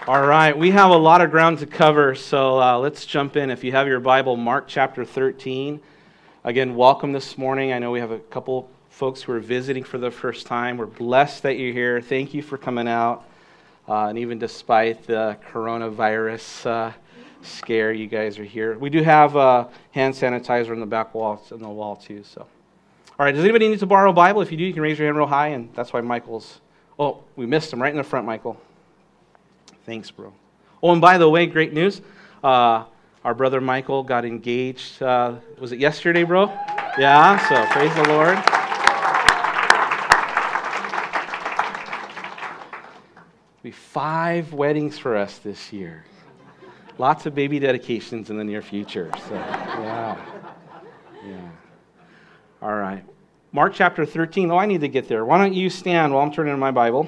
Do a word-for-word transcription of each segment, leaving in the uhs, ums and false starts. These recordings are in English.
All right, we have a lot of ground to cover, so uh, let's jump in. If you have your Bible, Mark chapter thirteen. Again, welcome this morning. I know we have a couple folks who are visiting for the first time. We're blessed that you're here. Thank you for coming out. Uh, and even despite the coronavirus uh, scare, you guys are here. We do have uh, hand sanitizer on the back wall, on the wall too. So, all right. Does anybody need to borrow a Bible? If you do, you can raise your hand real high, and that's why Michael's. Oh, we missed him right in the front, Michael. Thanks, bro. Oh, and by the way, great news. Uh, our brother Michael got engaged. Uh, was it yesterday, bro? Yeah. So praise the Lord. Be five weddings for us this year. Lots of baby dedications in the near future. So, yeah. Yeah. All right. Mark chapter thirteen. Oh, I need to get there. Why don't you stand while I'm turning to my Bible?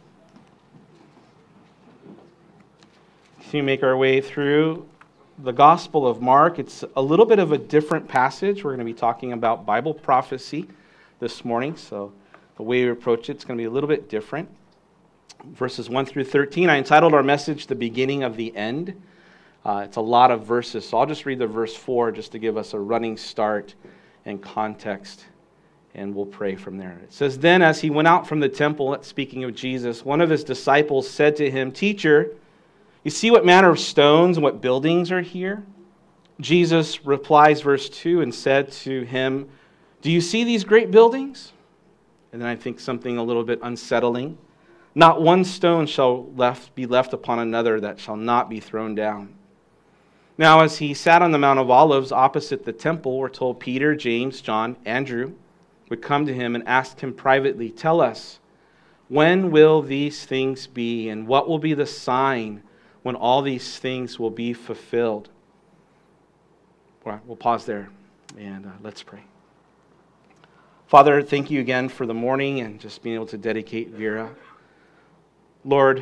We make our way through the Gospel of Mark. It's a little bit of a different passage. We're going to be talking about Bible prophecy this morning. So the way we approach it is going to be a little bit different. Verses one through thirteen, I entitled our message, The Beginning of the End. Uh, it's a lot of verses, so I'll just read the verse four just to give us a running start and context, and we'll pray from there. It says, Then as he went out from the temple, speaking of Jesus, one of his disciples said to him, Teacher, you see what manner of stones and what buildings are here? Jesus replies, verse two, and said to him, Do you see these great buildings? And then I think something a little bit unsettling. Not one stone shall left be left upon another that shall not be thrown down. Now as he sat on the Mount of Olives opposite the temple, we're told Peter, James, John, Andrew would come to him and ask him privately, Tell us, when will these things be, and what will be the sign when all these things will be fulfilled? Well, we'll pause there and uh, let's pray. Father, thank you again for the morning and just being able to dedicate Vera. Lord,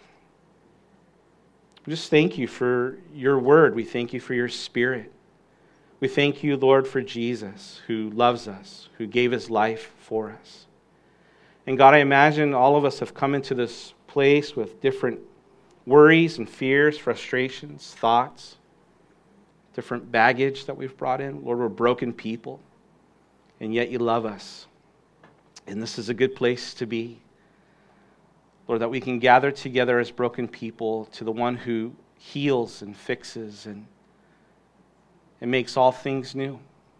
we just thank you for your word. We thank you for your Spirit. We thank you, Lord, for Jesus, who loves us, who gave his life for us. And God, I imagine all of us have come into this place with different worries and fears, frustrations, thoughts, different baggage that we've brought in. Lord, we're broken people, and yet you love us. And this is a good place to be. Lord, that we can gather together as broken people to the one who heals and fixes and, and makes all things new.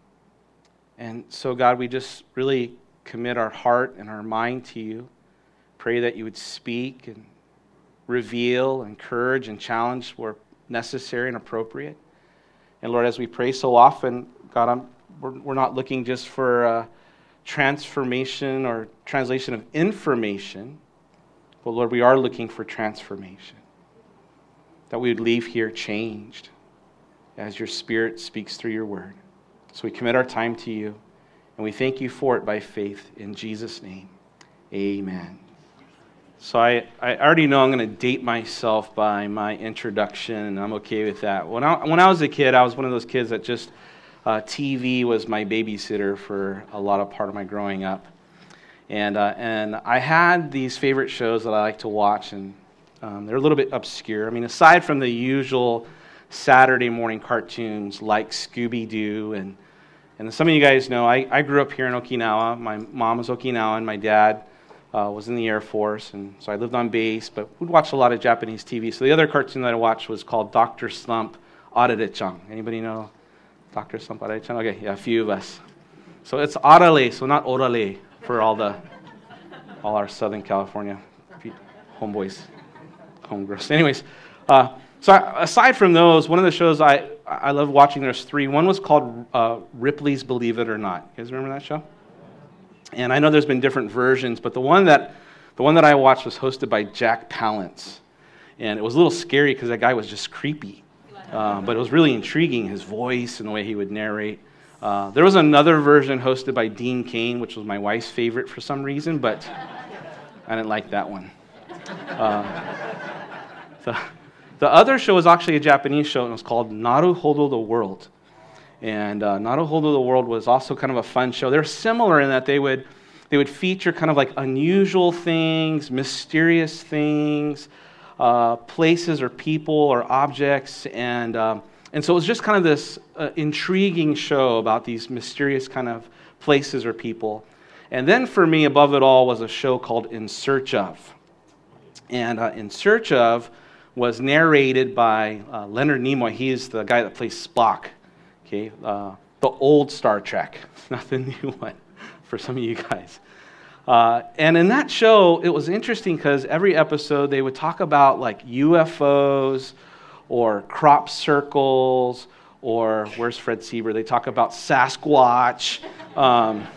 And so, God, we just really commit our heart and our mind to you. Pray that you would speak and reveal, encourage, and challenge where necessary and appropriate. And Lord, as we pray so often, God, I'm, we're, we're not looking just for uh, transformation or translation of information, but Lord, we are looking for transformation. That we would leave here changed as your Spirit speaks through your word. So we commit our time to you, and we thank you for it by faith in Jesus' name. Amen. So I, I already know I'm going to date myself by my introduction, and I'm okay with that. When I, when I was a kid, I was one of those kids that just, uh, T V was my babysitter for a lot of part of my growing up. And uh, and I had these favorite shows that I like to watch, and um, they're a little bit obscure. I mean, aside from the usual Saturday morning cartoons like Scooby-Doo, and, and some of you guys know, I, I grew up here in Okinawa. My mom was Okinawan, my dad Uh, was in the Air Force, and so I lived on base, but we'd watch a lot of Japanese T V. So the other cartoon that I watched was called Doctor Slump Arare-chan. Anybody know Doctor Slump Arare-chan? Okay, yeah, a few of us. So it's Arale, so not Orale for all the all our Southern California homeboys, homegirls. Anyways, uh, so I, aside from those, one of the shows I, I love watching, there's three. One was called uh, Ripley's Believe It or Not. You guys remember that show? And I know there's been different versions, but the one that the one that I watched was hosted by Jack Palance. And it was a little scary because that guy was just creepy. Uh, but it was really intriguing, his voice and the way he would narrate. Uh, there was another version hosted by Dean Cain, which was my wife's favorite for some reason, but I didn't like that one. Uh, the, the other show was actually a Japanese show, and it was called Naruhodo the World. And uh, Naruhodo the World was also kind of a fun show. They're similar in that they would they would feature kind of like unusual things, mysterious things, uh, places or people or objects. And, um, and so it was just kind of this uh, intriguing show about these mysterious kind of places or people. And then for me, above it all, was a show called In Search Of. And uh, In Search Of was narrated by uh, Leonard Nimoy. He is the guy that plays Spock, okay, uh, the old Star Trek, not the new one for some of you guys. Uh, and in that show, it was interesting because every episode they would talk about like U F Os or crop circles or, where's Fred Sieber? They talk about Sasquatch, um,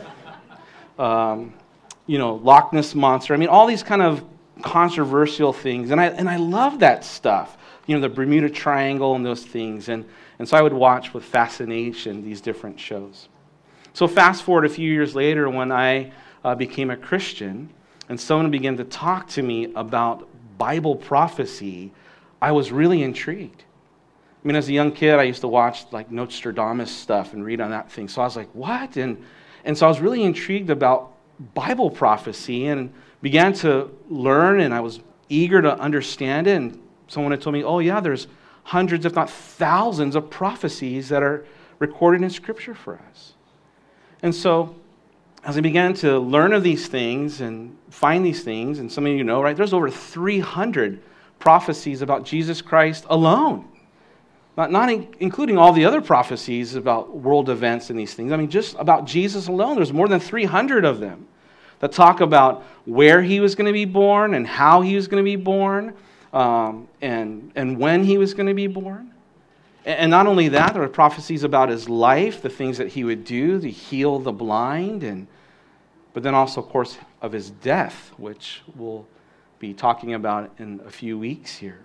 um, you know, Loch Ness Monster. I mean, all these kind of controversial things, and I and I love that stuff. You know, the Bermuda Triangle and those things, and and so I would watch with fascination these different shows. So fast forward a few years later, when I uh, became a Christian, and someone began to talk to me about Bible prophecy, I was really intrigued. I mean, as a young kid, I used to watch like Nostradamus stuff and read on that thing. So I was like, what? And and so I was really intrigued about Bible prophecy and began to learn, and I was eager to understand it. And someone had told me, oh yeah, there's hundreds, if not thousands, of prophecies that are recorded in Scripture for us. And so as I began to learn of these things and find these things, and some of you know, right, there's over three hundred prophecies about Jesus Christ alone. Not, not in, including all the other prophecies about world events and these things. I mean, just about Jesus alone, there's more than three hundred of them that talk about where he was going to be born and how he was going to be born, um, and, and when he was going to be born. And not only that, there are prophecies about his life, the things that he would do to heal the blind, and but then also, of course, of his death, which we'll be talking about in a few weeks here.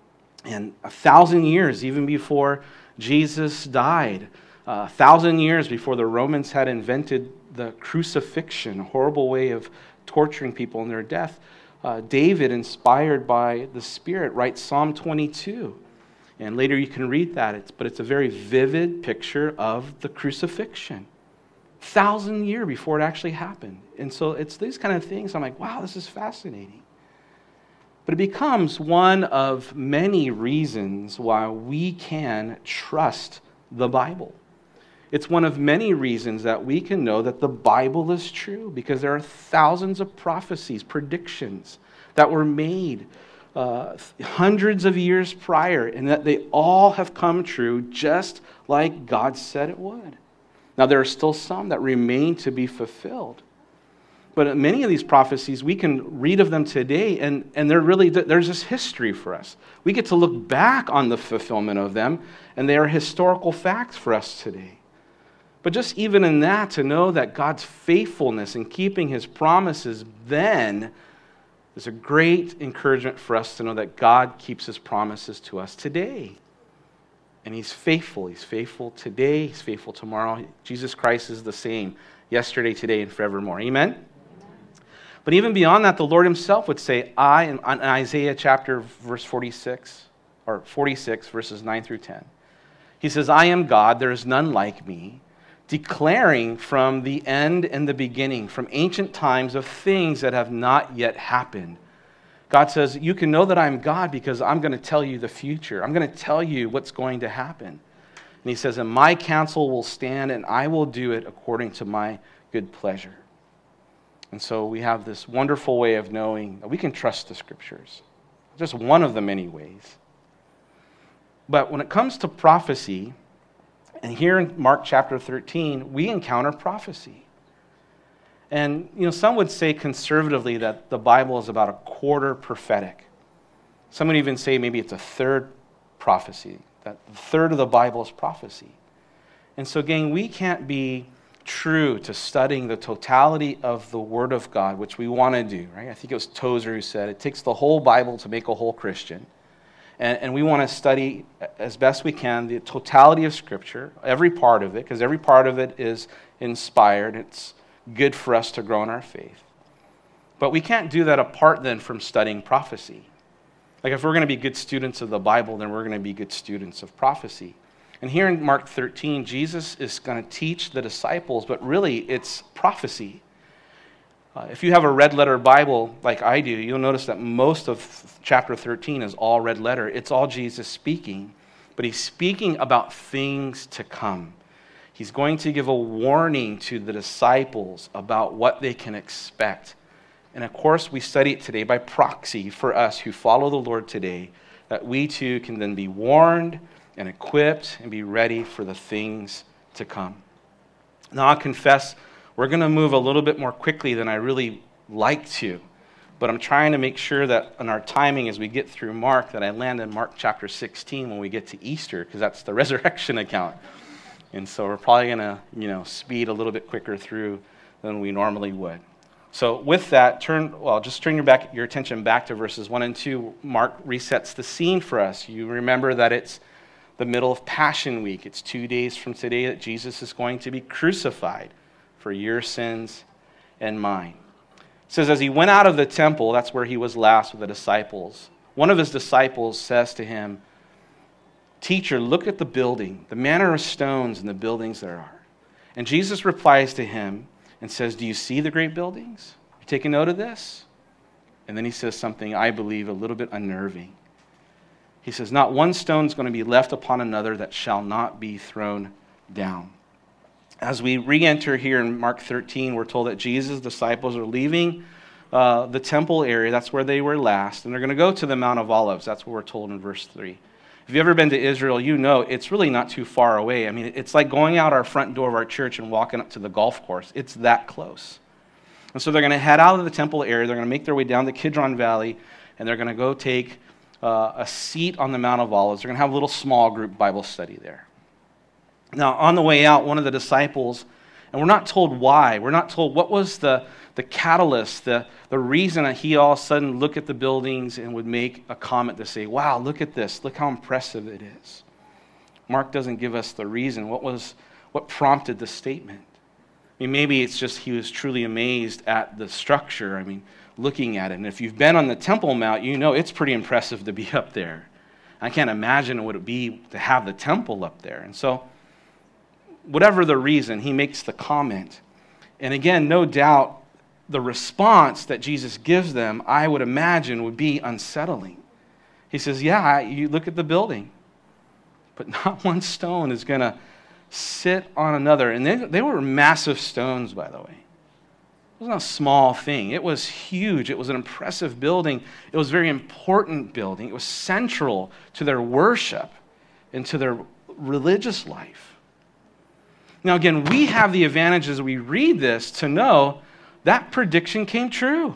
And a thousand years, even before Jesus died, a thousand years before the Romans had invented the crucifixion, a horrible way of torturing people in their death, uh, David, inspired by the Spirit, writes Psalm twenty-two. And later you can read that, it's, but it's a very vivid picture of the crucifixion. Thousand year before it actually happened. And so it's these kind of things, I'm like, wow, this is fascinating. But it becomes one of many reasons why we can trust the Bible. It's one of many reasons that we can know that the Bible is true, because there are thousands of prophecies, predictions that were made uh, hundreds of years prior, and that they all have come true just like God said it would. Now, there are still some that remain to be fulfilled. But many of these prophecies, we can read of them today, and, and they're really, there's this history for us. We get to look back on the fulfillment of them, and they are historical facts for us today. But just even in that, to know that God's faithfulness in keeping his promises then is a great encouragement for us to know that God keeps his promises to us today. And he's faithful. He's faithful today. He's faithful tomorrow. Jesus Christ is the same yesterday, today, and forevermore. Amen? But even beyond that, the Lord himself would say, I, in Isaiah chapter verse forty-six, or forty-six, verses nine through ten. He says, I am God, there is none like me, declaring from the end and the beginning, from ancient times, of things that have not yet happened. God says, you can know that I'm God because I'm going to tell you the future. I'm going to tell you what's going to happen. And he says, and my counsel will stand, and I will do it according to my good pleasure. And so we have this wonderful way of knowing that we can trust the Scriptures. Just one of the many ways. But when it comes to prophecy, and here in Mark chapter thirteen, we encounter prophecy. And, you know, some would say conservatively that the Bible is about a quarter prophetic. Some would even say maybe it's a third prophecy, that a third of the Bible is prophecy. And so, gang, we can't be true to studying the totality of the Word of God, which we want to do, right? I think it was Tozer who said, it takes the whole Bible to make a whole Christian. And, and we want to study as best we can the totality of Scripture, every part of it, because every part of it is inspired. It's good for us to grow in our faith. But we can't do that apart then from studying prophecy. Like if we're going to be good students of the Bible, then we're going to be good students of prophecy. And here in Mark thirteen, Jesus is going to teach the disciples, but really it's prophecy. Uh, if you have a red letter Bible like I do, you'll notice that most of chapter thirteen is all red letter. It's all Jesus speaking, but he's speaking about things to come. He's going to give a warning to the disciples about what they can expect. And of course, we study it today by proxy for us who follow the Lord today, that we too can then be warned and equipped and be ready for the things to come. Now, I'll confess, we're going to move a little bit more quickly than I really like to, but I'm trying to make sure that in our timing as we get through Mark, that I land in Mark chapter sixteen when we get to Easter, because that's the resurrection account. And so we're probably going to, you know, speed a little bit quicker through than we normally would. So with that, turn well, just turn your back your attention back to verses one and two. Mark resets the scene for us. You remember that it's the middle of Passion Week. It's two days from today that Jesus is going to be crucified for your sins and mine. It says, as he went out of the temple, that's where he was last with the disciples, one of his disciples says to him, "Teacher, look at the building, the manner of stones and the buildings there are." And Jesus replies to him and says, "Do you see the great buildings? You take a note of this?" And then he says something, I believe, a little bit unnerving. He says, "Not one stone is going to be left upon another that shall not be thrown down." As we re-enter here in Mark thirteen, we're told that Jesus' disciples are leaving uh, the temple area. That's where they were last. And they're going to go to the Mount of Olives. That's what we're told in verse three. If you've ever been to Israel, you know it's really not too far away. I mean, it's like going out our front door of our church and walking up to the golf course. It's that close. And so they're going to head out of the temple area. They're going to make their way down the Kidron Valley, and they're going to go take uh, a seat on the Mount of Olives. They're going to have a little small group Bible study there. Now, on the way out, one of the disciples, and we're not told why, we're not told what was the, the catalyst, the, the reason that he all of a sudden looked at the buildings and would make a comment to say, "Wow, look at this, look how impressive it is." Mark doesn't give us the reason. What was, what prompted the statement? I mean, maybe it's just he was truly amazed at the structure, I mean, looking at it. And if you've been on the Temple Mount, you know it's pretty impressive to be up there. I can't imagine what it would be to have the temple up there. And so, whatever the reason, he makes the comment. And again, no doubt, the response that Jesus gives them, I would imagine, would be unsettling. He says, yeah, you look at the building, but not one stone is going to sit on another. And they, they were massive stones, by the way. It wasn't a small thing. It was huge. It was an impressive building. It was a very important building. It was central to their worship and to their religious life. Now, again, we have the advantage as we read this to know that prediction came true.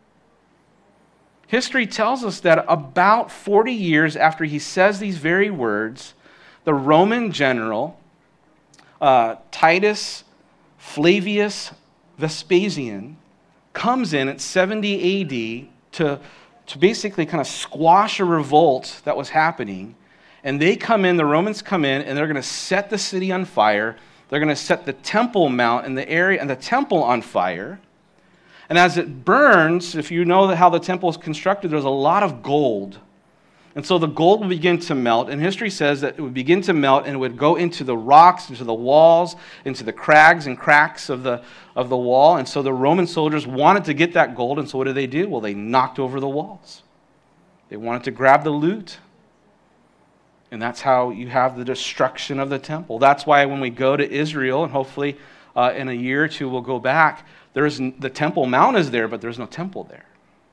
History tells us that about forty years after he says these very words, the Roman general, uh, Titus Flavius Vespasian, comes in at seventy A D to, to basically kind of squash a revolt that was happening. And they come in, the Romans come in, and they're going to set the city on fire. They're going to set the Temple Mount and the area and the temple on fire. And as it burns, if you know how the temple is constructed, there's a lot of gold. And so the gold will begin to melt. And history says that it would begin to melt and it would go into the rocks, into the walls, into the crags and cracks of the, of the wall. And so the Roman soldiers wanted to get that gold. And so what did they do? Well, they knocked over the walls. They wanted to grab the loot. And that's how you have the destruction of the temple. That's why when we go to Israel, and hopefully uh, in a year or two we'll go back, there's the Temple Mount is there, but there's no temple there.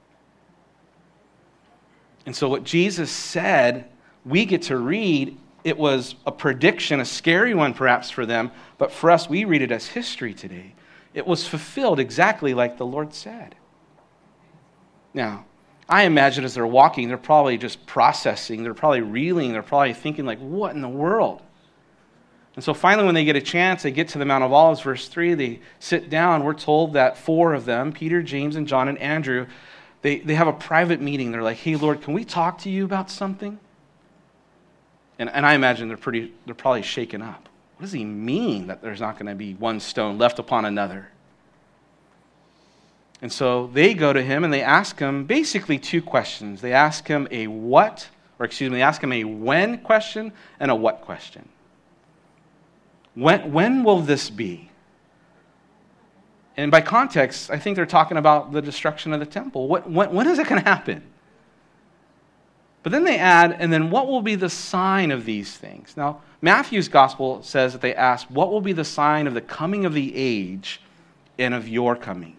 And so what Jesus said, we get to read, it was a prediction, a scary one perhaps for them, but for us, we read it as history today. It was fulfilled exactly like the Lord said. Now, I imagine as they're walking, they're probably just processing, they're probably reeling, they're probably thinking like, what in the world? And so finally when they get a chance, they get to the Mount of Olives, verse three, they sit down. We're told that four of them, Peter, James, and John, and Andrew, they, they have a private meeting. They're like, hey, Lord, can we talk to you about something? And, and I imagine they're pretty, they're probably shaken up. What does he mean that there's not going to be one stone left upon another? And so they go to him and they ask him basically two questions. They ask him a what, or excuse me, they ask him a when question and a what question. When, when will this be? And by context, I think they're talking about the destruction of the temple. What, when, when is it going to happen? But then they add, and then what will be the sign of these things? Now, Matthew's gospel says that they ask, what will be the sign of the coming of the age and of your coming?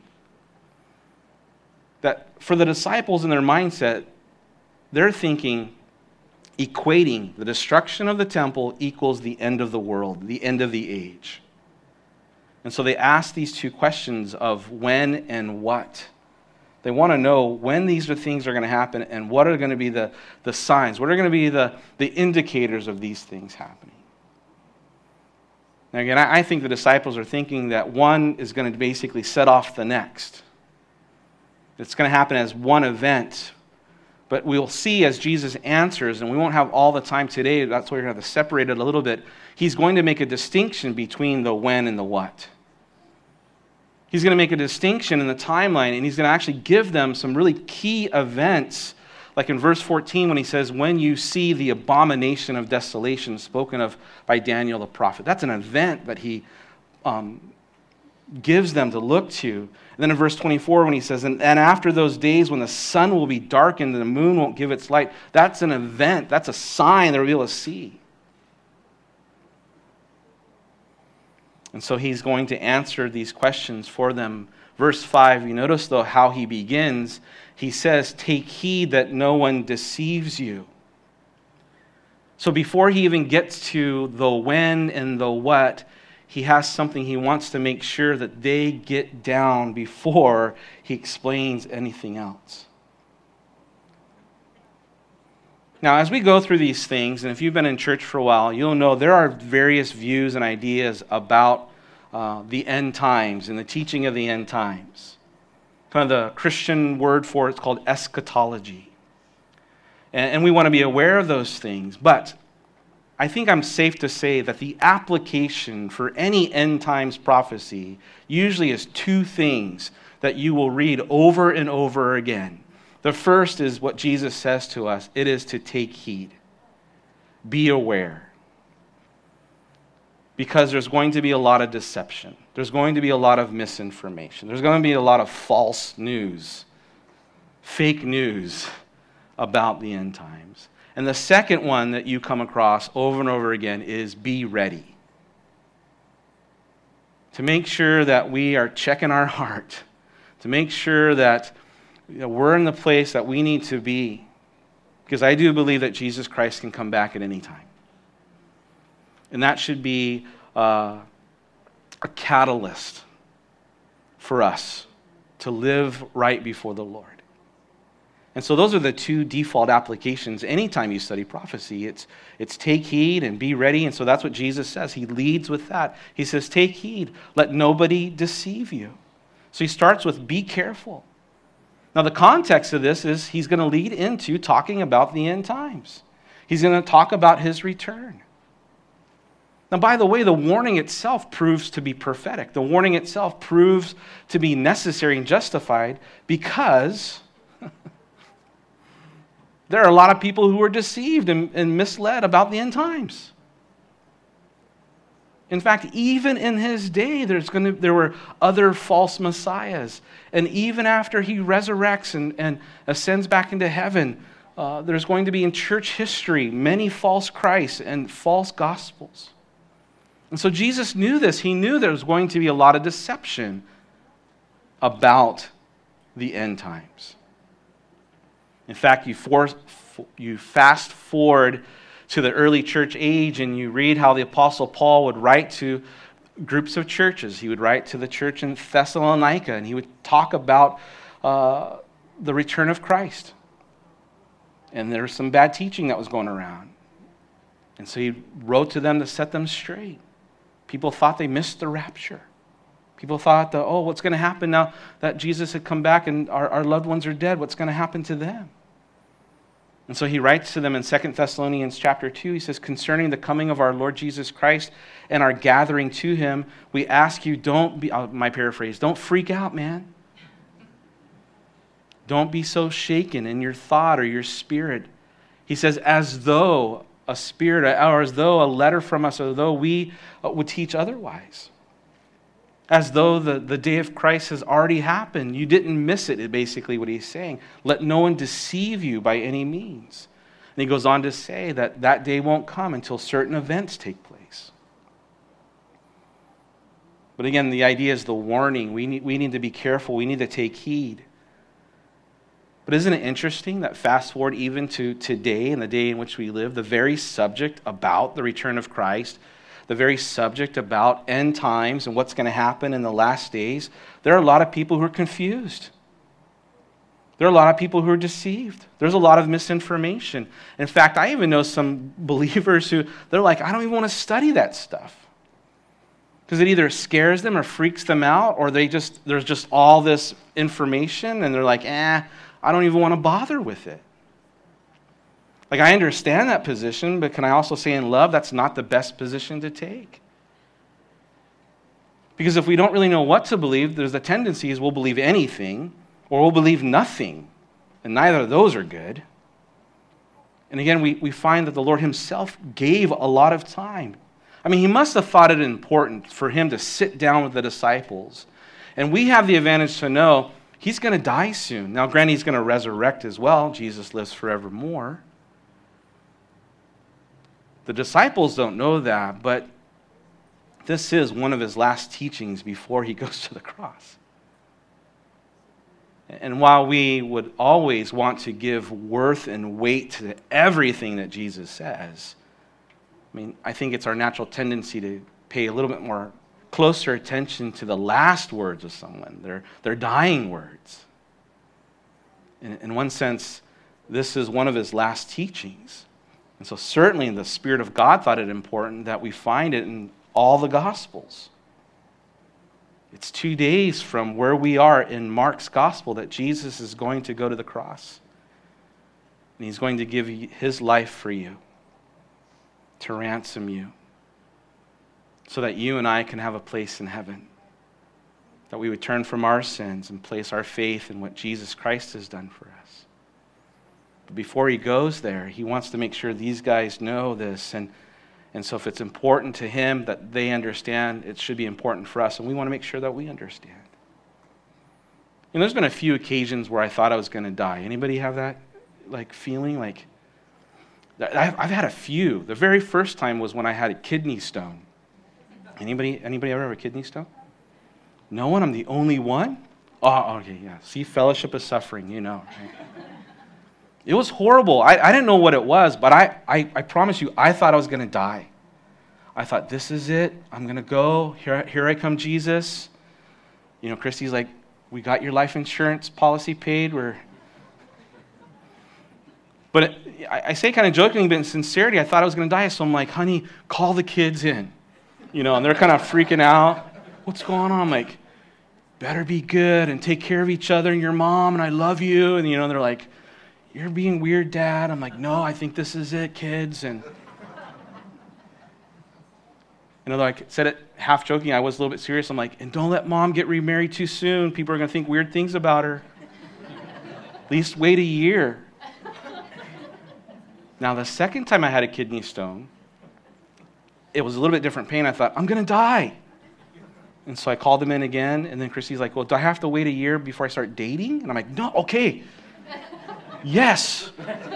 That for the disciples in their mindset, they're thinking, equating the destruction of the temple equals the end of the world, the end of the age. And so they ask these two questions of when and what. They want to know when these are things are going to happen and what are going to be the, the signs, what are going to be the, the indicators of these things happening. Now again, I, I think the disciples are thinking that one is going to basically set off the next. It's going to happen as one event. But we'll see as Jesus answers, and we won't have all the time today, that's why we're going to have to separate it a little bit. He's going to make a distinction between the when and the what. He's going to make a distinction in the timeline, and he's going to actually give them some really key events, like in verse fourteen when he says, when you see the abomination of desolation spoken of by Daniel the prophet. That's an event that he um, gives them to look to. And then in verse twenty-four when he says, and, and after those days when the sun will be darkened and the moon won't give its light, that's an event, that's a sign they'll be able to see. And so he's going to answer these questions for them. Verse five, you notice though how he begins. He says, take heed that no one deceives you. So before he even gets to the when and the what, he has something he wants to make sure that they get down before he explains anything else. Now, as we go through these things, and if you've been in church for a while, you'll know there are various views and ideas about uh, the end times and the teaching of the end times. Kind of the Christian word for it's called eschatology. And, and we want to be aware of those things. But I think I'm safe to say that the application for any end times prophecy usually is two things that you will read over and over again. The first is what Jesus says to us. It is to take heed. Be aware. Because there's going to be a lot of deception. There's going to be a lot of misinformation. There's going to be a lot of false news, fake news about the end times. And the second one that you come across over and over again is be ready. To make sure that we are checking our heart. To make sure that you know, we're in the place that we need to be. Because I do believe that Jesus Christ can come back at any time. And that should be uh, a catalyst for us to live right before the Lord. And so those are the two default applications anytime you study prophecy. It's, it's take heed and be ready. And so that's what Jesus says. He leads with that. He says, take heed. Let nobody deceive you. So he starts with be careful. Now the context of this is he's going to lead into talking about the end times. He's going to talk about his return. Now, by the way, the warning itself proves to be prophetic. The warning itself proves to be necessary and justified because there are a lot of people who are deceived and, and misled about the end times. In fact, even in his day, there's going to, there were other false messiahs. And even after he resurrects and, and ascends back into heaven, uh, there's going to be in church history many false Christs and false gospels. And so Jesus knew this. He knew there was going to be a lot of deception about the end times. In fact, you, force, you fast forward to the early church age and you read how the Apostle Paul would write to groups of churches. He would write to the church in Thessalonica and he would talk about uh, the return of Christ. And there was some bad teaching that was going around. And so he wrote to them to set them straight. People thought they missed the rapture. People thought, that, oh, what's going to happen now that Jesus had come back and our, our loved ones are dead? What's going to happen to them? And so he writes to them in Second Thessalonians chapter two. He says, concerning the coming of our Lord Jesus Christ and our gathering to him, we ask you, don't be, uh, my paraphrase, don't freak out, man. Don't be so shaken in your thought or your spirit. He says, as though a spirit or as though a letter from us, or though we would teach otherwise. as though the, the day of Christ has already happened. You didn't miss it, is basically what he's saying. Let no one deceive you by any means. And he goes on to say that that day won't come until certain events take place. But again, the idea is the warning. We need, we need to be careful. We need to take heed. But isn't it interesting that fast forward even to today and the day in which we live, the very subject about the return of Christ, the very subject about end times and what's going to happen in the last days, there are a lot of people who are confused. There are a lot of people who are deceived. There's a lot of misinformation. In fact, I even know some believers who, they're like, I don't even want to study that stuff. Because it either scares them or freaks them out, or they just there's just all this information, and they're like, eh, I don't even want to bother with it. Like, I understand that position, but can I also say in love, that's not the best position to take? Because if we don't really know what to believe, there's a tendency is we'll believe anything, or we'll believe nothing. And neither of those are good. And again, we, we find that the Lord himself gave a lot of time. I mean, he must have thought it important for him to sit down with the disciples. And we have the advantage to know he's going to die soon. Now, granted, he's going to resurrect as well. Jesus lives forevermore. The disciples don't know that, but this is one of his last teachings before he goes to the cross. And while we would always want to give worth and weight to everything that Jesus says, I mean, I think it's our natural tendency to pay a little bit more closer attention to the last words of someone, their, their dying words. In, in one sense, this is one of his last teachings. And so certainly the Spirit of God thought it important that we find it in all the Gospels. It's two days from where we are in Mark's Gospel that Jesus is going to go to the cross. And he's going to give his life for you, to ransom you, so that you and I can have a place in heaven. That we would turn from our sins and place our faith in what Jesus Christ has done for us. But before he goes there, he wants to make sure these guys know this. And, and so if it's important to him that they understand, it should be important for us. And we want to make sure that we understand. You know, there's been a few occasions where I thought I was going to die. Anybody have that like feeling? Like, I've, I've had a few. The very first time was when I had a kidney stone. Anybody, anybody ever have a kidney stone? No one? I'm the only one? Oh, okay, yeah. See, fellowship of suffering, you know. Right? It was horrible. I, I didn't know what it was, but I, I, I promise you, I thought I was going to die. I thought, this is it. I'm going to go. Here, here I come, Jesus. You know, Christy's like, we got your life insurance policy paid. We're... But it, I, I say kind of jokingly, but in sincerity, I thought I was going to die. So I'm like, honey, call the kids in. You know, and they're kind of freaking out. What's going on? I'm like, better be good and take care of each other and your mom, and I love you. And, you know, they're like, you're being weird, Dad. I'm like, no, I think this is it, kids. And, you know, like I said it half joking, I was a little bit serious. I'm like, and don't let Mom get remarried too soon. People are going to think weird things about her. At least wait a year. Now, the second time I had a kidney stone, it was a little bit different pain. I thought, I'm going to die. And so I called them in again, and then Christy's like, well, do I have to wait a year before I start dating? And I'm like, no, okay. Yes.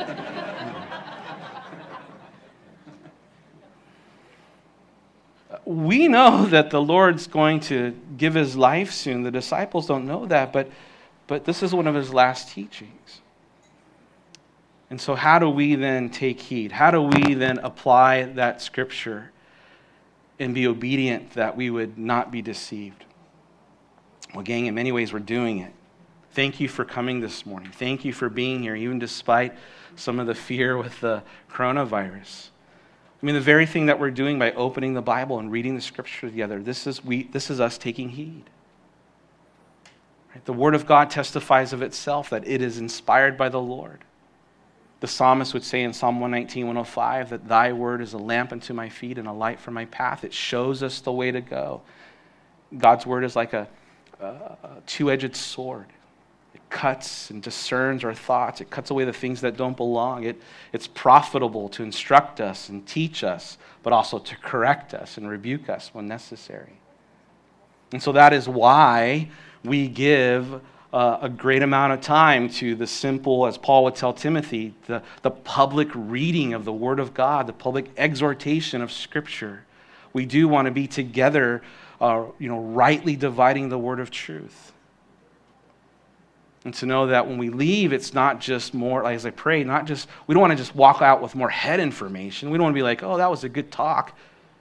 We know that the Lord's going to give his life soon. The disciples don't know that, but, but this is one of his last teachings. And so how do we then take heed? How do we then apply that scripture and be obedient that we would not be deceived? Well, gang, in many ways we're doing it. Thank you for coming this morning. Thank you for being here, even despite some of the fear with the coronavirus. I mean, the very thing that we're doing by opening the Bible and reading the scripture together, this is we. This is us taking heed. Right? The Word of God testifies of itself that it is inspired by the Lord. The psalmist would say in Psalm one nineteen, one oh five that thy word is a lamp unto my feet and a light for my path. It shows us the way to go. God's word is like a, a two-edged sword. It cuts and discerns our thoughts. It cuts away the things that don't belong. It, it's profitable to instruct us and teach us, but also to correct us and rebuke us when necessary. And so that is why we give uh, a great amount of time to the simple, as Paul would tell Timothy, the, the public reading of the Word of God, the public exhortation of Scripture. We do want to be together, uh, you know, rightly dividing the word of truth. And to know that when we leave, it's not just more, like as I pray, not just, we don't want to just walk out with more head information. We don't want to be like, oh, that was a good talk.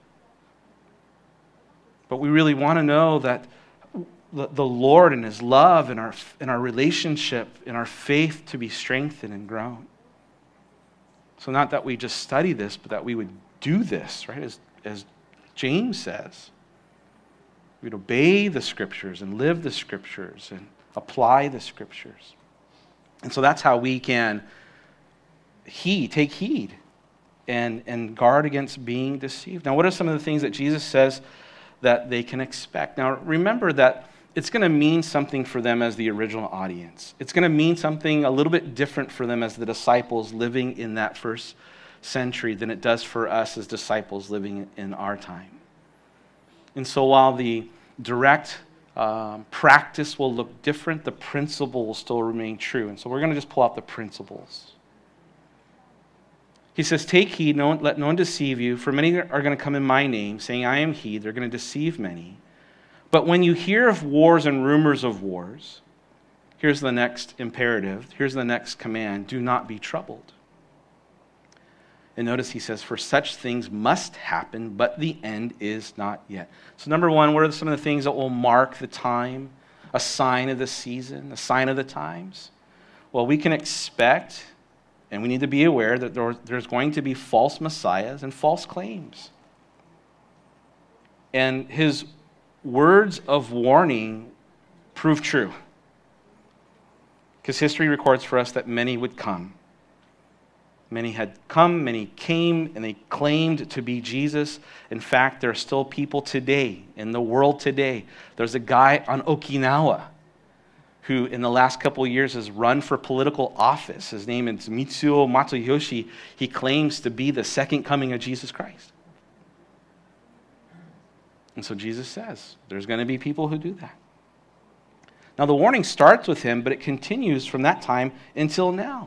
But we really want to know that the, the Lord and His love and our, and our relationship and our faith to be strengthened and grown. So not that we just study this, but that we would do this, right? As, as James says, we'd obey the Scriptures and live the Scriptures and apply the Scriptures. And so that's how we can heed, take heed and, and guard against being deceived. Now, what are some of the things that Jesus says that they can expect? Now, remember that it's going to mean something for them as the original audience. It's going to mean something a little bit different for them as the disciples living in that first century than it does for us as disciples living in our time. And so while the direct Um, practice will look different, the principle will still remain true. And so we're going to just pull out the principles. He says, take heed, no one, let no one deceive you, for many are going to come in my name, saying, I am he. They're going to deceive many. But when you hear of wars and rumors of wars, here's the next imperative, here's the next command, do not be troubled. And notice he says, for such things must happen, but the end is not yet. So number one, what are some of the things that will mark the time, a sign of the season, a sign of the times? Well, we can expect, and we need to be aware that there, there's going to be false messiahs and false claims. And his words of warning prove true. Because history records for us that many would come. Many had come, many came, and they claimed to be Jesus. In fact, there are still people today, in the world today. There's a guy on Okinawa who in the last couple of years has run for political office. His name is Mitsuo Matsuyoshi. He claims to be the second coming of Jesus Christ. And so Jesus says, there's going to be people who do that. Now the warning starts with him, but it continues from that time until now.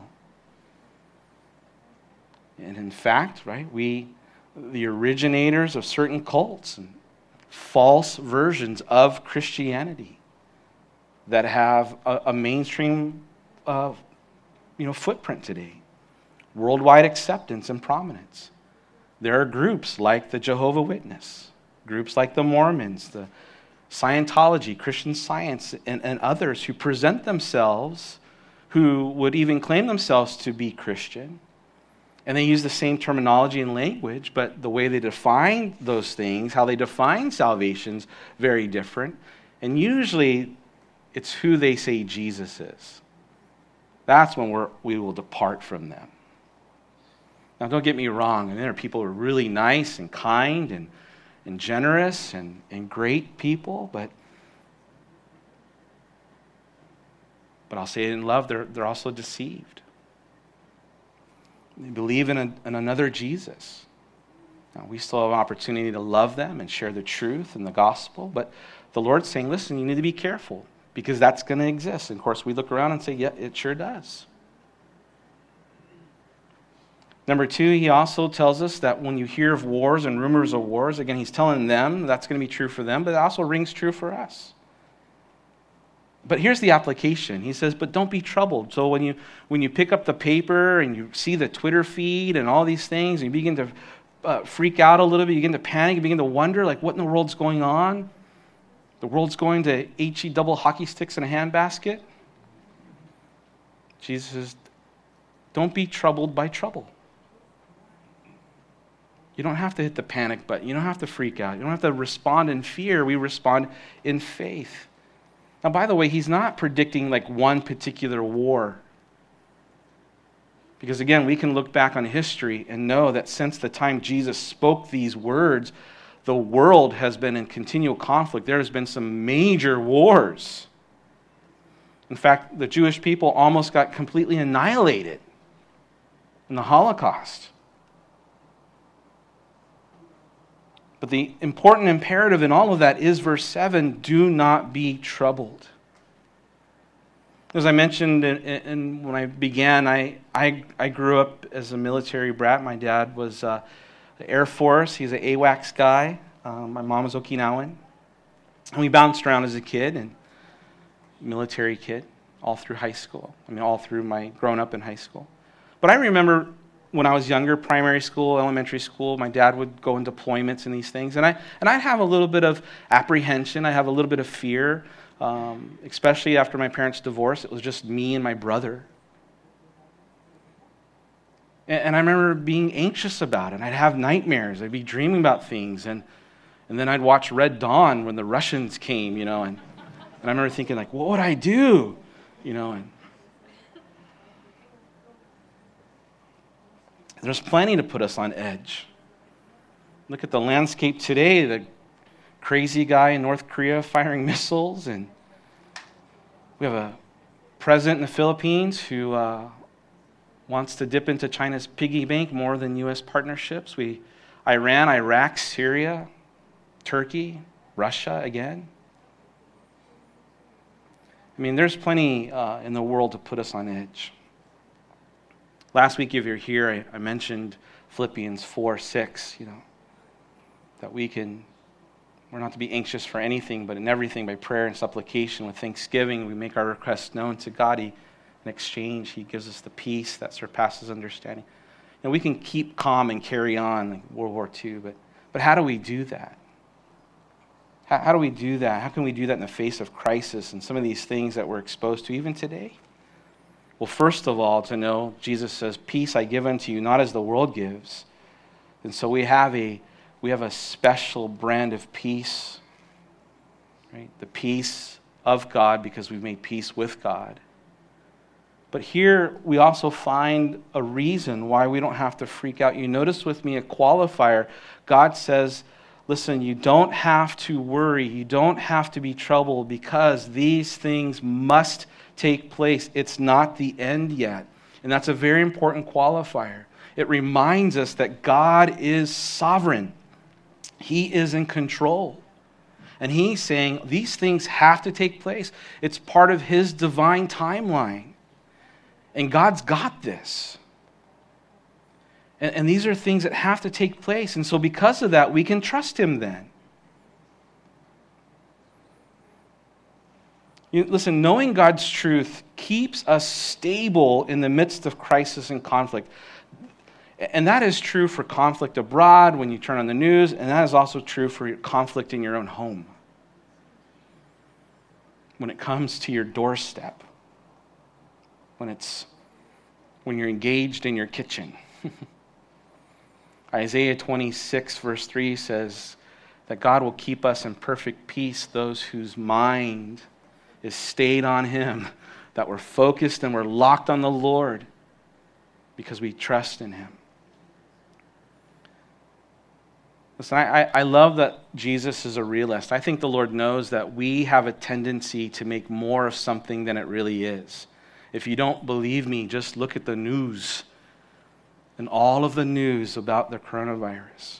And in fact, right, we, the originators of certain cults and false versions of Christianity that have a, a mainstream uh, you know, footprint today, worldwide acceptance and prominence. There are groups like the Jehovah's Witnesses, groups like the Mormons, the Scientology, Christian Science, and, and others who present themselves, who would even claim themselves to be Christian. And they use the same terminology and language, but the way they define those things, how they define salvation's very different. And usually, it's who they say Jesus is. That's when we're, we will depart from them. Now, don't get me wrong. And there are people who are really nice and kind and, and generous and, and great people, but but I'll say it in love, they're, they're also deceived. They believe in, a, in another Jesus. Now, we still have an opportunity to love them and share the truth and the gospel, but the Lord's saying, listen, you need to be careful because that's going to exist. And of course, we look around and say, yeah, it sure does. Number two, he also tells us that when you hear of wars and rumors of wars, again, he's telling them that's going to be true for them, but it also rings true for us. But here's the application. He says, but don't be troubled. So when you when you pick up the paper and you see the Twitter feed and all these things, and you begin to uh, freak out a little bit, you begin to panic, you begin to wonder, like, what in the world's going on? The world's going to H E double hockey sticks in a handbasket? Jesus says, don't be troubled by trouble. You don't have to hit the panic button. You don't have to freak out. You don't have to respond in fear. We respond in faith. Now, by the way, he's not predicting like one particular war. Because again, we can look back on history and know that since the time Jesus spoke these words, the world has been in continual conflict. There has been some major wars. In fact, the Jewish people almost got completely annihilated in the Holocaust. But But the important imperative in all of that is verse seven, do not be troubled. As I mentioned in, in, when I began, I, I, I grew up as a military brat. My dad was uh, the Air Force. He's an AWACS guy. Um, my mom was Okinawan. And we bounced around as a kid, and military kid, all through high school. I mean, all through my growing up in high school. But I remember when I was younger, primary school, elementary school, my dad would go on deployments and these things. And, I, and I'd have a little bit of apprehension. I'd have a little bit of fear. Um, especially after my parents' divorce, it was just me and my brother. And, and I remember being anxious about it. I'd have nightmares. I'd be dreaming about things. And, and then I'd watch Red Dawn when the Russians came, you know. And, and I remember thinking, like, what would I do? You know, and there's plenty to put us on edge. Look at the landscape today, the crazy guy in North Korea firing missiles, and we have a president in the Philippines who uh, wants to dip into China's piggy bank more than U S partnerships. We, Iran, Iraq, Syria, Turkey, Russia again. I mean, there's plenty uh, in the world to put us on edge. Last week, if you're here, I, I mentioned Philippians four six, you know, that we can We're not to be anxious for anything, but in everything by prayer and supplication with thanksgiving, we make our requests known to God. He, in exchange, He gives us the peace that surpasses understanding. And we can keep calm and carry on like World War Two, but, but how do we do that? How, how do we do that? How can we do that in the face of crisis and some of these things that we're exposed to even today? Well, first of all, to know, Jesus says, peace I give unto you, not as the world gives. And so we have a We have a special brand of peace, right? The peace of God because we've made peace with God. But here we also find a reason why we don't have to freak out. You notice with me a qualifier. God says, listen, you don't have to worry. You don't have to be troubled because these things must take place. It's not the end yet. And that's a very important qualifier. It reminds us that God is sovereign. He is in control. And He's saying these things have to take place. It's part of His divine timeline. And God's got this. And, and these are things that have to take place. And so because of that, we can trust Him then. You, listen, knowing God's truth keeps us stable in the midst of crisis and conflict. And that is true for conflict abroad when you turn on the news, and that is also true for conflict in your own home. When it comes to your doorstep, when it's when you're engaged in your kitchen. Isaiah twenty-six verse three says that God will keep us in perfect peace, those whose mind is stayed on Him, that we're focused and we're locked on the Lord because we trust in Him. Listen, I, I love that Jesus is a realist. I think the Lord knows that we have a tendency to make more of something than it really is. If you don't believe me, just look at the news and all of the news about the coronavirus.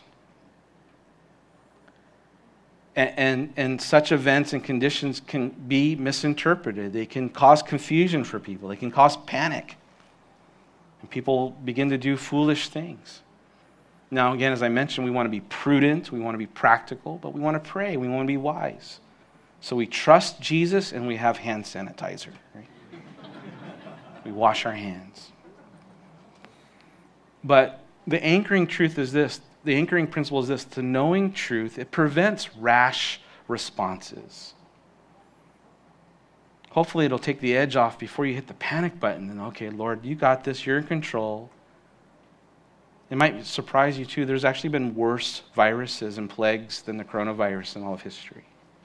And, and, and such events and conditions can be misinterpreted. They can cause confusion for people. They can cause panic. And people begin to do foolish things. Now, again, as I mentioned, we want to be prudent, we want to be practical, but we want to pray, we want to be wise. So we trust Jesus and we have hand sanitizer. Right? We wash our hands. But the anchoring truth is this, the anchoring principle is this, to knowing truth, it prevents rash responses. Hopefully it'll take the edge off before you hit the panic button and, okay, Lord, you got this, you're in control. It might surprise you too, there's actually been worse viruses and plagues than the coronavirus in all of history.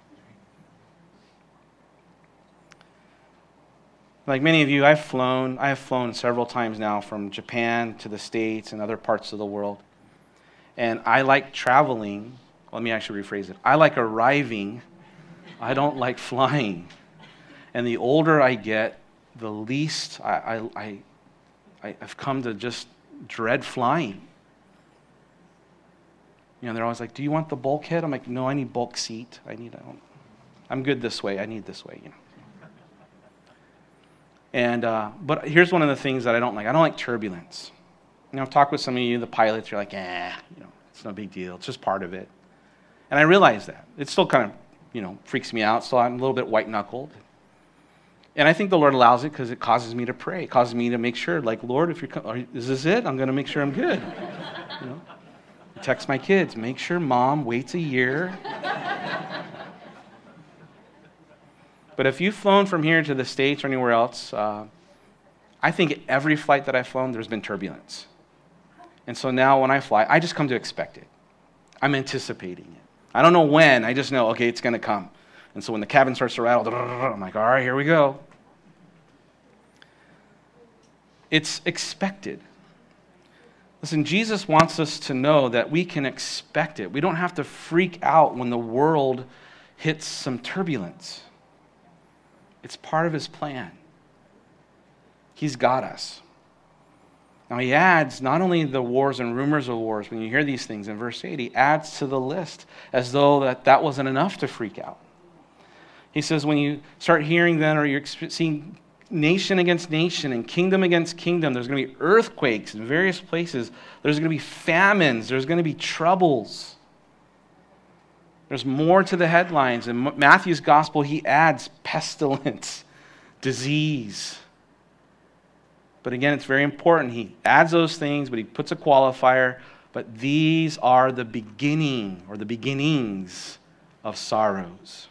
Like many of you, I've flown, I have flown several times now from Japan to the States and other parts of the world. And I like traveling, let me actually rephrase it. I like arriving, I don't like flying. And the older I get, the least I, I, I, I've come to just dread flying. You know, they're always like, do you want the bulkhead? I'm like, no, I need bulk seat. I need, I don't, I'm good this way. I need this way, you know. And, uh, but here's one of the things that I don't like. I don't like turbulence. You know, I've talked with some of you, the pilots, you're like, eh, you know, it's no big deal. It's just part of it. And I realize that. It still kind of, you know, freaks me out. So I'm a little bit white-knuckled. And I think the Lord allows it because it causes me to pray. It causes me to make sure, like, Lord, if you're, are, is this it? I'm going to make sure I'm good. You know, I text my kids, make sure mom waits a year. But if you've flown from here to the States or anywhere else, uh, I think every flight that I've flown, there's been turbulence. And so now when I fly, I just come to expect it. I'm anticipating it. I don't know when, I just know, okay, it's going to come. And so when the cabin starts to rattle, I'm like, all right, here we go. It's expected. Listen, Jesus wants us to know that we can expect it. We don't have to freak out when the world hits some turbulence. It's part of his plan. He's got us. Now he adds not only the wars and rumors of wars, when you hear these things in verse eight, he adds to the list as though that, that wasn't enough to freak out. He says when you start hearing then, or you're seeing nation against nation and kingdom against kingdom, there's going to be earthquakes in various places. There's going to be famines. There's going to be troubles. There's more to the headlines. In Matthew's gospel, he adds pestilence, disease. But again, it's very important. He adds those things, but he puts a qualifier. But these are the beginning or the beginnings of sorrows.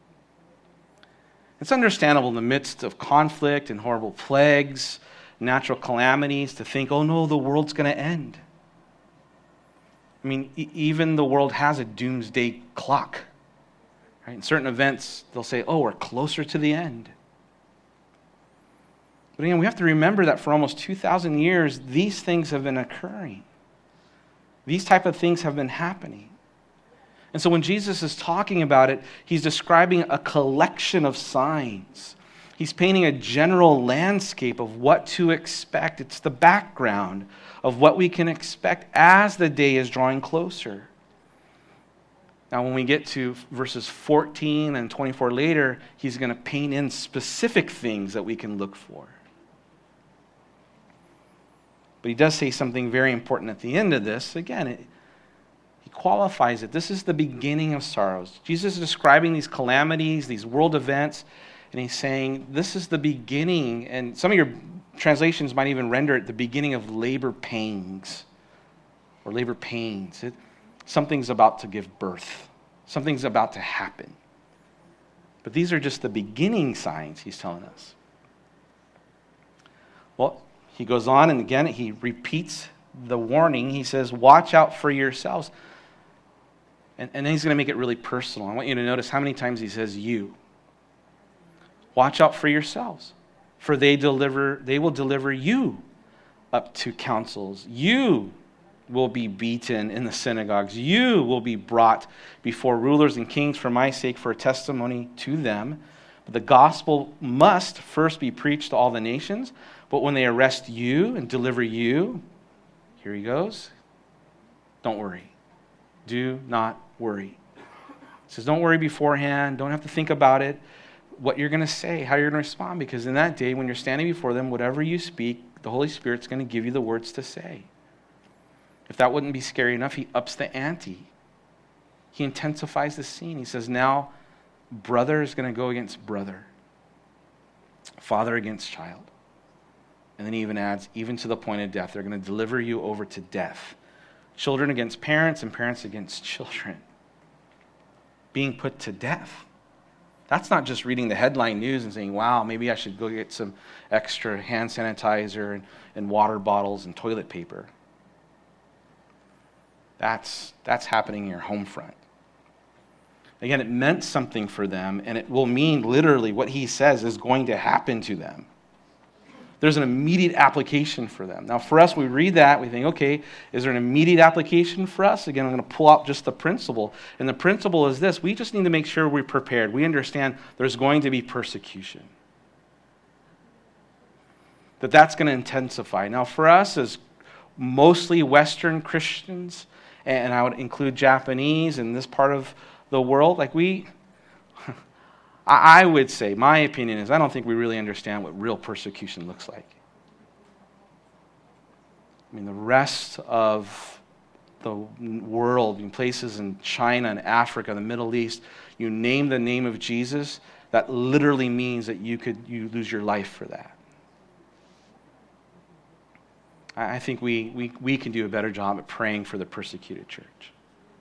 It's understandable in the midst of conflict and horrible plagues, natural calamities, to think, oh no, the world's going to end. I mean, e- even the world has a doomsday clock. Right? In certain events, they'll say, oh, we're closer to the end. But again, we have to remember that for almost two thousand years, these things have been occurring. These type of things have been happening. And so when Jesus is talking about it, he's describing a collection of signs. He's painting a general landscape of what to expect. It's the background of what we can expect as the day is drawing closer. Now, when we get to verses fourteen and twenty-four later, he's going to paint in specific things that we can look for. But he does say something very important at the end of this. Again, it, he qualifies it. This is the beginning of sorrows. Jesus is describing these calamities, these world events, and he's saying this is the beginning. And some of your translations might even render it the beginning of labor pangs or labor pains. It, something's about to give birth. Something's about to happen. But these are just the beginning signs, he's telling us. Well, he goes on, and again, he repeats the warning. He says, watch out for yourselves. And, and then he's going to make it really personal. I want you to notice how many times he says you. Watch out for yourselves, for they deliver, they will deliver you up to councils. You will be beaten in the synagogues. You will be brought before rulers and kings for my sake, for a testimony to them. But the gospel must first be preached to all the nations. But when they arrest you and deliver you, here he goes, don't worry. Do not worry. He says, don't worry beforehand. Don't have to think about it, what you're going to say, how you're going to respond. Because in that day, when you're standing before them, whatever you speak, the Holy Spirit's going to give you the words to say. If that wouldn't be scary enough, he ups the ante. He intensifies the scene. He says, now brother is going to go against brother. Father against child. And then he even adds, even to the point of death. They're going to deliver you over to death. Children against parents and parents against children. Being put to death. That's not just reading the headline news and saying, wow, maybe I should go get some extra hand sanitizer and, and water bottles and toilet paper. That's, that's happening in your home front. Again, it meant something for them, and it will mean literally what he says is going to happen to them. There's an immediate application for them. Now, for us, we read that, we think, okay, is there an immediate application for us? Again, I'm going to pull out just the principle. And the principle is this: we just need to make sure we're prepared. We understand there's going to be persecution. That that's going to intensify. Now, for us as mostly Western Christians, and I would include Japanese in this part of the world. Like we, I would say, my opinion is I don't think we really understand what real persecution looks like. I mean, the rest of the world, in places in China and Africa, the Middle East, you name the name of Jesus, that literally means that you could you lose your life for that. I think we, we, we can do a better job at praying for the persecuted church.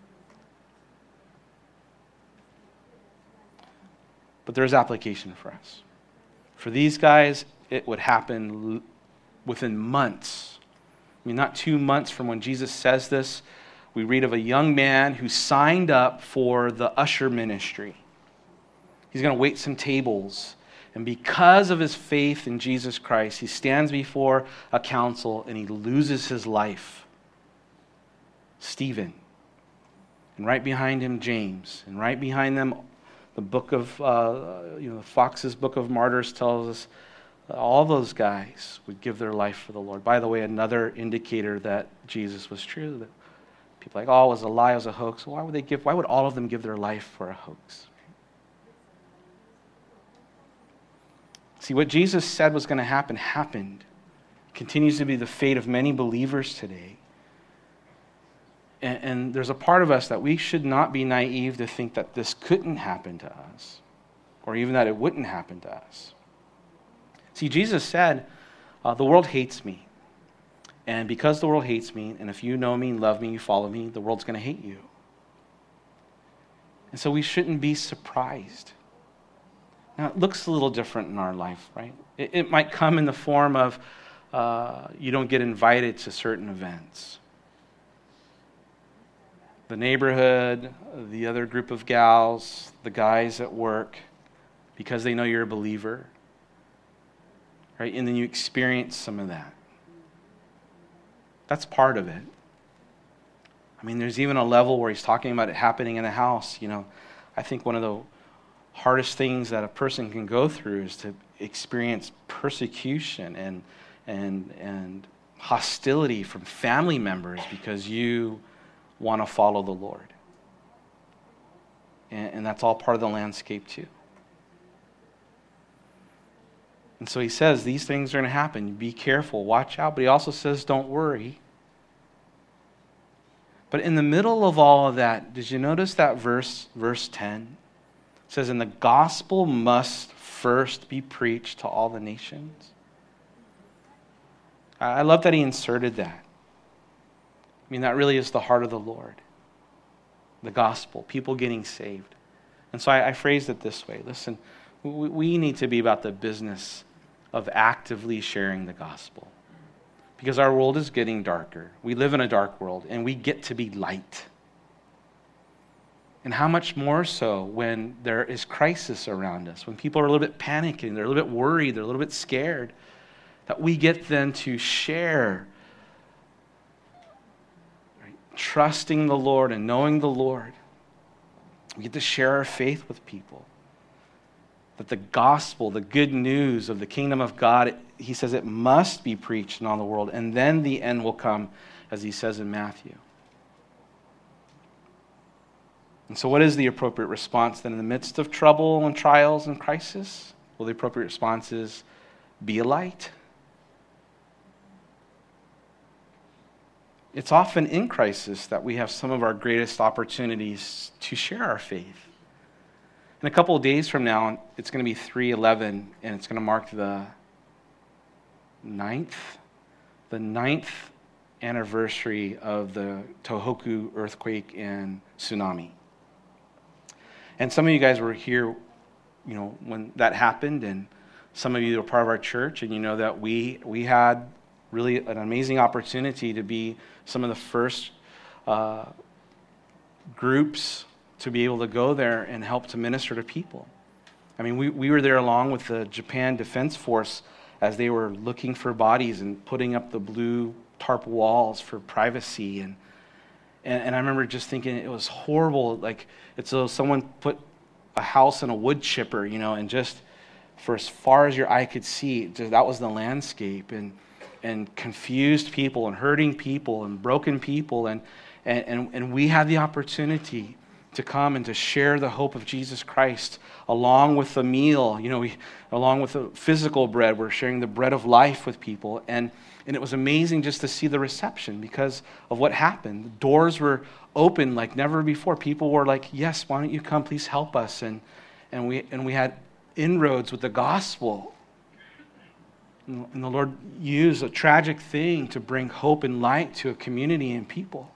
But there's application for us. For these guys, it would happen within months. I mean, not two months from when Jesus says this, we read of a young man who signed up for the usher ministry. He's going to wait some tables. And because of his faith in Jesus Christ, he stands before a council and he loses his life. Stephen. And right behind him, James. And right behind them, the book of, uh, you know, Fox's Book of Martyrs tells us all those guys would give their life for the Lord. By the way, another indicator that Jesus was true. That people are like, oh, it was a lie, it was a hoax. Why would they give? Why would all of them give their life for a hoax? See, what Jesus said was going to happen, happened. It continues to be the fate of many believers today. And, and there's a part of us that we should not be naive to think that this couldn't happen to us, or even that it wouldn't happen to us. See, Jesus said, uh, the world hates me. And because the world hates me, and if you know me and love me, you follow me, the world's going to hate you. And so we shouldn't be surprised. Now, it looks a little different in our life, right? It, it might come in the form of uh, you don't get invited to certain events. The neighborhood, the other group of gals, the guys at work, because they know you're a believer, right? And then you experience some of that. That's part of it. I mean, there's even a level where he's talking about it happening in the house. You know, I think one of the hardest things that a person can go through is to experience persecution and and and hostility from family members because you want to follow the Lord. And, and that's all part of the landscape too. And so he says these things are going to happen. Be careful, watch out. But he also says don't worry. But in the middle of all of that, did you notice that verse, verse ten? It says, and the gospel must first be preached to all the nations. I love that he inserted that. I mean, that really is the heart of the Lord. The gospel, people getting saved. And so I, I phrased it this way. Listen, we, we need to be about the business of actively sharing the gospel. Because our world is getting darker. We live in a dark world, and we get to be light. And how much more so when there is crisis around us, when people are a little bit panicking, they're a little bit worried, they're a little bit scared, that we get then to share, right? Trusting the Lord and knowing the Lord. We get to share our faith with people. That the gospel, the good news of the kingdom of God, he says it must be preached in all the world, and then the end will come, as he says in Matthew. And so what is the appropriate response then in the midst of trouble and trials and crisis? Well, the appropriate response is be a light. It's often in crisis that we have some of our greatest opportunities to share our faith. In a couple of days from now, it's going to be three eleven, and it's going to mark the ninth, the ninth anniversary of the Tohoku earthquake and tsunami. And some of you guys were here, you know, when that happened, and some of you are part of our church, and you know that we we had really an amazing opportunity to be some of the first uh, groups to be able to go there and help to minister to people. I mean, we, we were there along with the Japan Defense Force as they were looking for bodies and putting up the blue tarp walls for privacy. And and, and I remember just thinking it was horrible. Like, it's as though someone put a house in a wood chipper, you know, and just for as far as your eye could see, just, that was the landscape. And and confused people and hurting people and broken people. And And, and, and we have the opportunity to come and to share the hope of Jesus Christ along with the meal, you know, we, along with the physical bread. We're sharing the bread of life with people. And, and it was amazing just to see the reception because of what happened. The doors were open like never before. People were like, yes, why don't you come? Please help us. And, and, we, and we had inroads with the gospel. And the Lord used a tragic thing to bring hope and light to a community and people.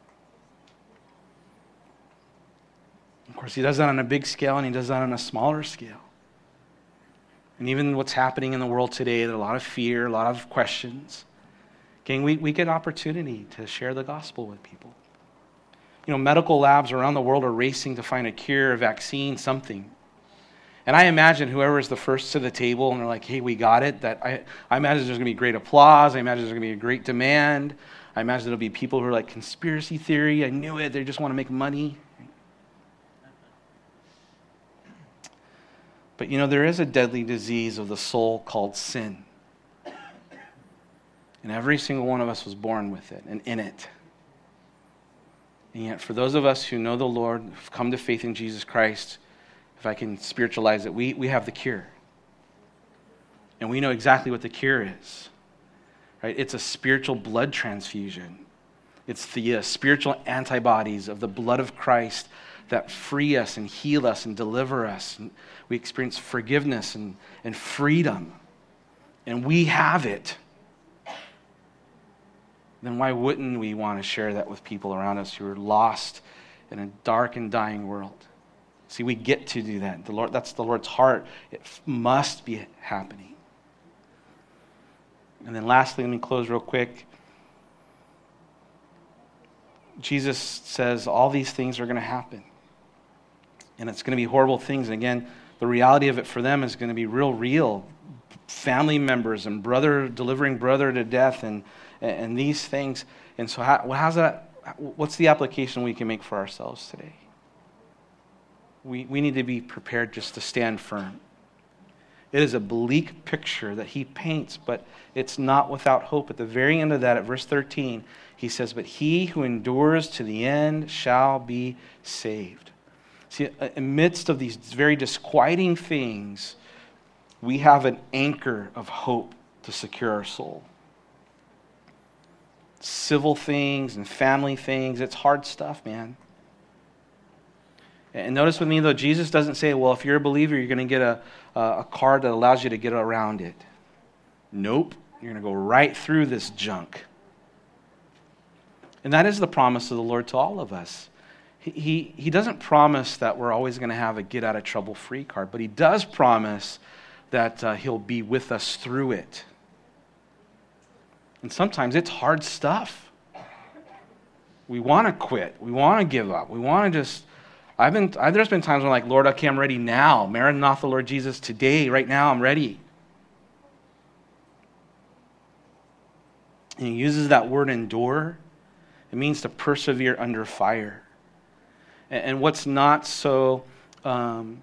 Of course, he does that on a big scale and he does that on a smaller scale. And even what's happening in the world today, there's a lot of fear, a lot of questions. Gang, we, we get opportunity to share the gospel with people. You know, medical labs around the world are racing to find a cure, a vaccine, something. And I imagine whoever is the first to the table and they're like, hey, we got it, that I, I imagine there's going to be great applause. I imagine there's going to be a great demand. I imagine there'll be people who are like, conspiracy theory, I knew it, they just want to make money. But you know, there is a deadly disease of the soul called sin. And every single one of us was born with it and in it. And yet for those of us who know the Lord, who've come to faith in Jesus Christ, if I can spiritualize it, we, we have the cure. And we know exactly what the cure is. Right? It's a spiritual blood transfusion. It's the uh, spiritual antibodies of the blood of Christ that free us and heal us and deliver us. And we experience forgiveness and, and freedom. And we have it. Then why wouldn't we want to share that with people around us who are lost in a dark and dying world? See, we get to do that. The Lord, that's the Lord's heart. It must be happening. And then lastly, let me close real quick. Jesus says all these things are going to happen. And it's going to be horrible things. And again, the reality of it for them is going to be real, real. Family members and brother delivering brother to death and, and these things. And so how, how's that? What's the application we can make for ourselves today? We, we need to be prepared just to stand firm. It is a bleak picture that he paints, but it's not without hope. At the very end of that, at verse thirteen, he says, but he who endures to the end shall be saved. See, amidst of these very disquieting things, we have an anchor of hope to secure our soul. Civil things and family things, it's hard stuff, man. And notice with me, though, Jesus doesn't say, well, if you're a believer, you're going to get a, a card that allows you to get around it. Nope. You're going to go right through this junk. And that is the promise of the Lord to all of us. He, he, he doesn't promise that we're always going to have a get-out-of-trouble-free card, but he does promise that uh, he'll be with us through it. And sometimes it's hard stuff. We want to quit. We want to give up. We want to just... I've been. I, there's been times when I'm like, Lord, okay, I'm ready now. Maranatha, Lord Jesus, today, right now, I'm ready. And he uses that word endure. It means to persevere under fire. And, and what's not so um,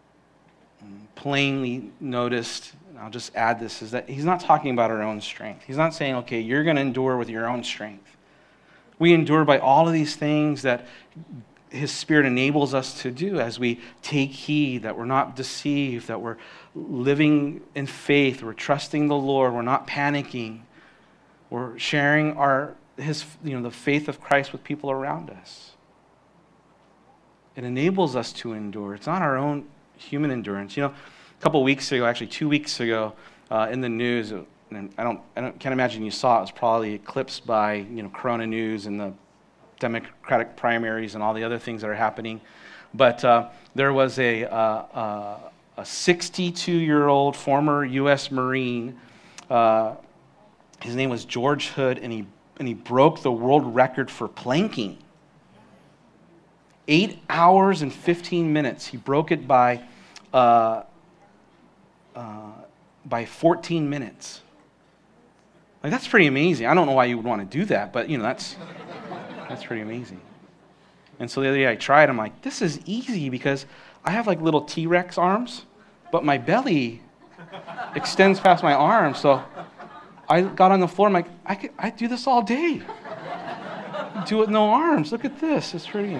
plainly noticed, and I'll just add this, is that he's not talking about our own strength. He's not saying, okay, you're going to endure with your own strength. We endure by all of these things that his Spirit enables us to do as we take heed, that we're not deceived, that we're living in faith, we're trusting the Lord, we're not panicking, we're sharing our his you know the faith of Christ with people around us. It enables us to endure. It's not our own human endurance. You know, a couple weeks ago, actually two weeks ago, uh, in the news, and I don't, I don't can't imagine you saw it. It was probably eclipsed by you know Corona News and the Democratic primaries and all the other things that are happening. But uh, there was a uh, uh, a sixty-two-year-old former U S Marine. Uh, his name was George Hood, and he and he broke the world record for planking. Eight hours and fifteen minutes. He broke it by uh, uh, by fourteen minutes. Like, that's pretty amazing. I don't know why you would want to do that, but you know that's. That's pretty amazing. And so the other day I tried, I'm like, this is easy because I have like little T-Rex arms, but my belly extends past my arms. So I got on the floor, I'm like, I could, I do this all day. do it with no arms. Look at this. It's pretty.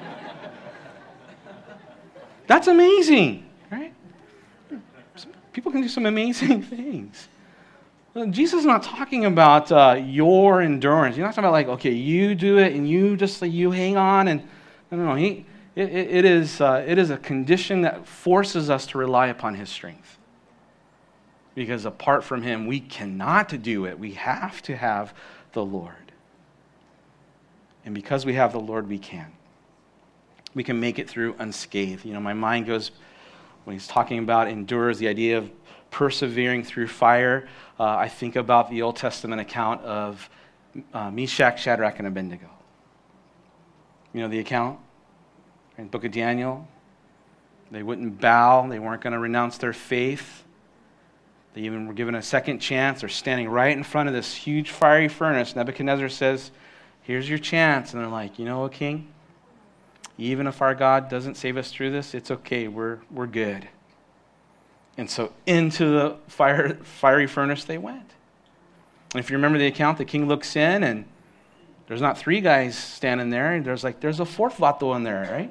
That's amazing, right? People can do some amazing things. Jesus is not talking about uh, your endurance. He's not talking about like, okay, you do it and you just like, you hang on and no, no, no. He, it, it is uh, it is a condition that forces us to rely upon His strength. Because apart from Him, we cannot do it. We have to have the Lord. And because we have the Lord, we can. We can make it through unscathed. You know, my mind goes, when he's talking about endures, the idea of persevering through fire, uh, I think about the Old Testament account of uh, Meshach, Shadrach, and Abednego. You know the account? In the book of Daniel. They wouldn't bow. They weren't going to renounce their faith. They even were given a second chance. They're standing right in front of this huge fiery furnace. Nebuchadnezzar says, here's your chance. And they're like, you know what, King? Even if our God doesn't save us through this, it's okay. We're we're good. And so into the fire, fiery furnace they went. And if you remember the account, the king looks in and there's not three guys standing there. And there's like, there's a fourth vato in there, right?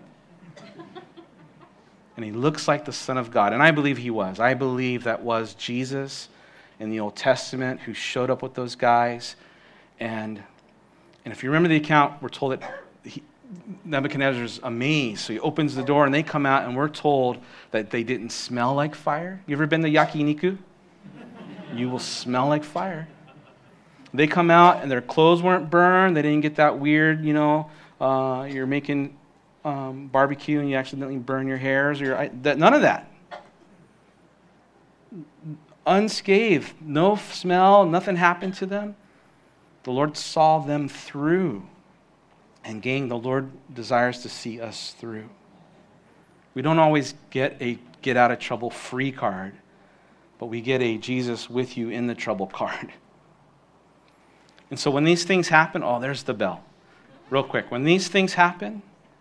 And he looks like the Son of God. And I believe he was. I believe that was Jesus in the Old Testament who showed up with those guys. And, and if you remember the account, we're told that he, Nebuchadnezzar's amazed. So he opens the door and they come out and we're told that they didn't smell like fire. You ever been to yakiniku? You will smell like fire. They come out and their clothes weren't burned. They didn't get that weird, you know, uh, you're making um, barbecue and you accidentally burn your hairs. Or your, that, none of that. Unscathed. No smell. Nothing happened to them. The Lord saw them through. And gang, the Lord desires to see us through. We don't always get a get out of trouble free card, but we get a Jesus with you in the trouble card. And so when these things happen, oh, there's the bell. Real quick. When these things happen,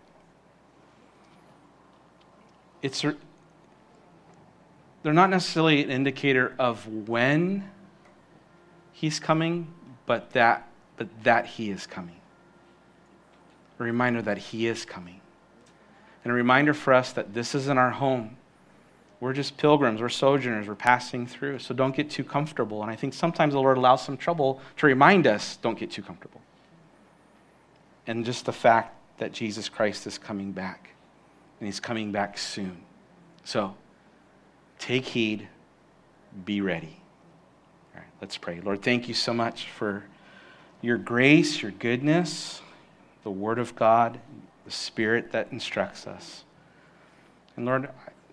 it's they're not necessarily an indicator of when He's coming, but that but that He is coming. A reminder that He is coming. And a reminder for us that this isn't our home. We're just pilgrims. We're sojourners. We're passing through. So don't get too comfortable. And I think sometimes the Lord allows some trouble to remind us, don't get too comfortable. And just the fact that Jesus Christ is coming back. And He's coming back soon. So take heed. Be ready. All right, let's pray. Lord, thank you so much for your grace, your goodness, the Word of God, the Spirit that instructs us. And Lord,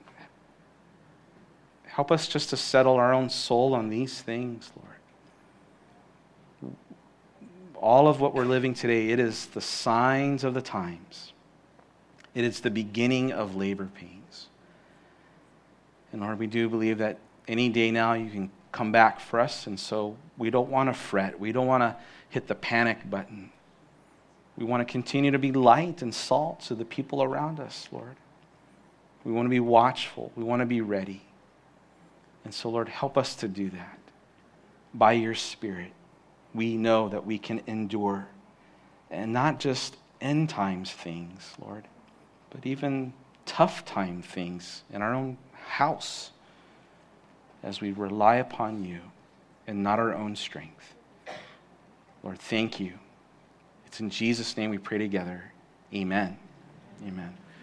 help us just to settle our own soul on these things, Lord. All of what we're living today, it is the signs of the times. It is the beginning of labor pains. And Lord, we do believe that any day now you can come back for us, and so we don't want to fret. We don't want to hit the panic button. We want to continue to be light and salt to the people around us, Lord. We want to be watchful. We want to be ready. And so, Lord, help us to do that. By your Spirit, we know that we can endure. And not just end times things, Lord, but even tough time things in our own house as we rely upon you and not our own strength. Lord, thank you. It's in Jesus' name we pray together. Amen. Amen.